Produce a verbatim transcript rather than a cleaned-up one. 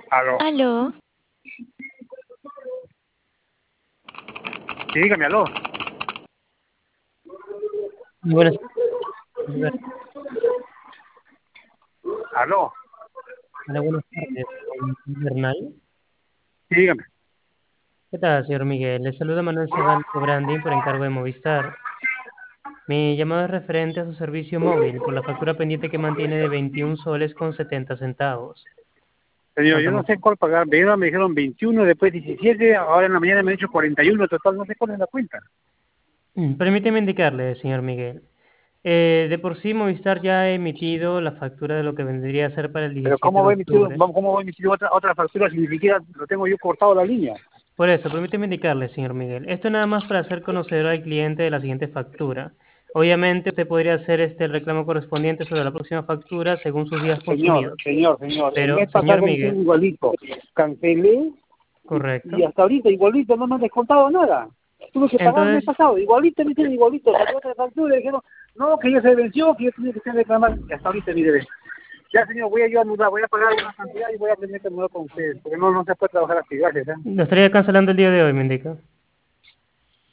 Aló. Aló. Sí, dígame, aló. Buenas, Aló. hola, buenas tardes, don Bernal. Sí, dígame. ¿Qué tal, señor Miguel? Le saluda Manuel Zagal de Branding por encargo de Movistar. Mi llamado es referente a su servicio móvil por la factura pendiente que mantiene de veintiún soles con setenta centavos. Señor, yo no Contamos sé con- cuál pagar. Primero me dijeron veintiuno, después diecisiete, ahora en la mañana me han dicho cuarenta y uno, total, no sé cuál es la cuenta. Mm, Permíteme indicarle, señor Miguel. Eh, de por sí, Movistar ya ha emitido la factura de lo que vendría a ser para el Pero diecisiete ¿cómo de voy a emitir, octubre. vamos, cómo voy a emitir otra, otra factura si ni siquiera lo tengo yo cortado la línea? Por eso, permíteme indicarle, señor Miguel. Esto nada más para hacer conocedor al cliente de la siguiente factura. Obviamente, usted podría hacer este el reclamo correspondiente sobre la próxima factura según sus días Señor, consumidos. señor, señor, el Pero, mes señor pasado hice Miguel, igualito. Cancelé y correcto. hasta ahorita igualito no me han descontado nada. Tuve que pagar el mes Entonces, pasado, igualito, me hicieron igualito. Salió otra factura y dijeron, no, que ya se venció, que yo tenía que hacer reclamar. Y hasta ahorita, mire, ya, señor, voy a yo a anudar, voy a pagar una cantidad y voy a tener que anudar con ustedes, porque no, no se puede trabajar así, gracias. ¿eh? lo estaría cancelando el día de hoy, me indica.